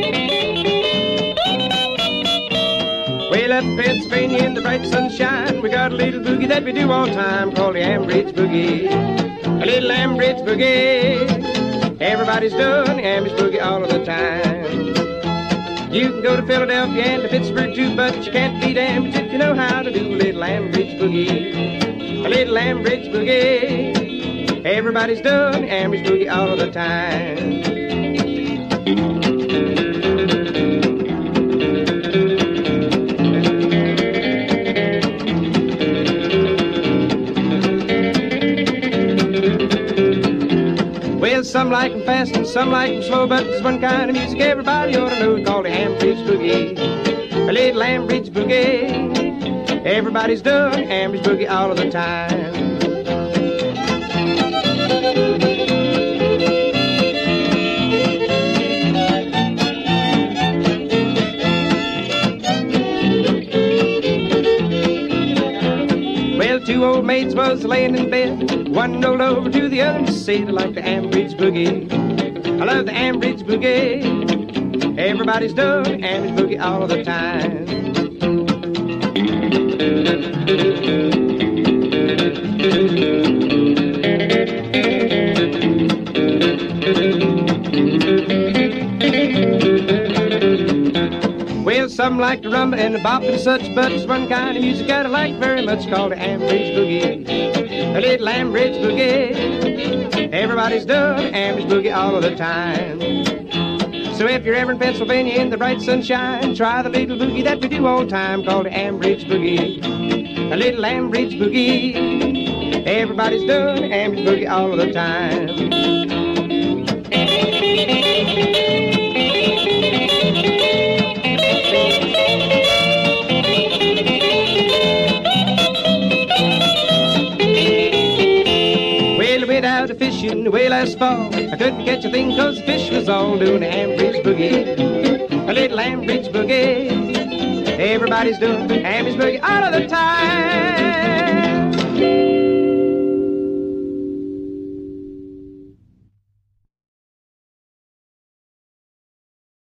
Way up Pennsylvania in the bright sunshine, we got a little boogie that we do all time called the Ambridge Boogie. A little Ambridge Boogie. Everybody's doing the Ambridge Boogie all of the time. You can go to Philadelphia and to Pittsburgh too, but you can't beat Ambridge if you know how to do a little Ambridge Boogie. A little Ambridge Boogie. Everybody's doing the Ambridge Boogie all of the time. Some like 'em fast and some like 'em slow, but there's one kind of music everybody ought to know called the Ambridge Boogie. A little Ambridge Boogie. Everybody's doing Ambridge Boogie all of the time. Well, two old maids was laying in bed. One rolled over to the other and said, I like the Ambridge Boogie. I love the Ambridge Boogie. Everybody's doing Ambridge Boogie all of the time. Well, some like the rumba and the bop and such, but there's one kind of music that I like very much called the Ambridge Boogie. A little Ambridge Boogie. Everybody's doing Ambridge Boogie all of the time. So if you're ever in Pennsylvania in the bright sunshine, try the little boogie that we do all the time called the Ambridge Boogie. A little Ambridge Boogie. Everybody's doing Ambridge Boogie all of the time. Out a fishing away last fall. I couldn't catch a thing cause the fish was all doing the Ambridge Boogie. A little Ambridge Boogie. Everybody's doing Ambridge Boogie all of the time.